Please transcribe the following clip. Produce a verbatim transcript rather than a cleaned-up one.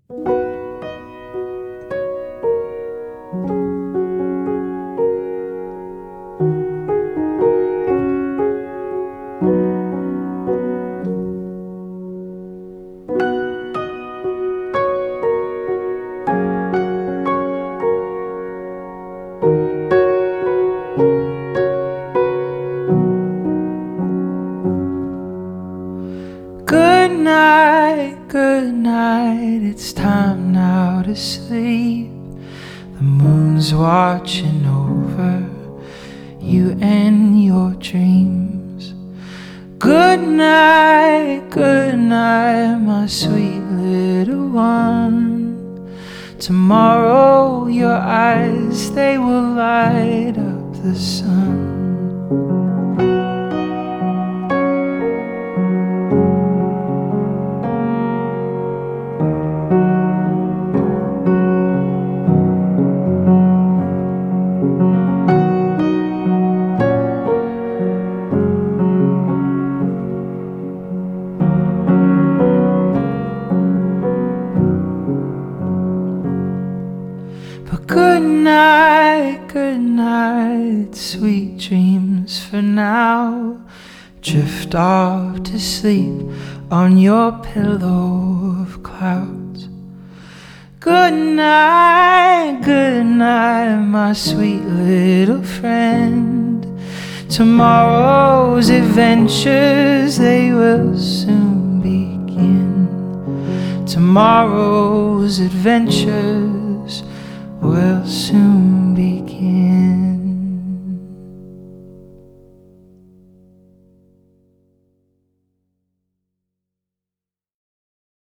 Good night, good night, it's time now to sleep. The moon's watching over you and your dreams. Good night, good night, my sweet little one. Tomorrow your eyes, they will light up the sun. But good night, good night, sweet dreams for now. Drift off to sleep on your pillow of clouds. Good night, good night, my sweet little friend. Tomorrow's adventures, they will soon begin. Tomorrow's adventures will soon begin.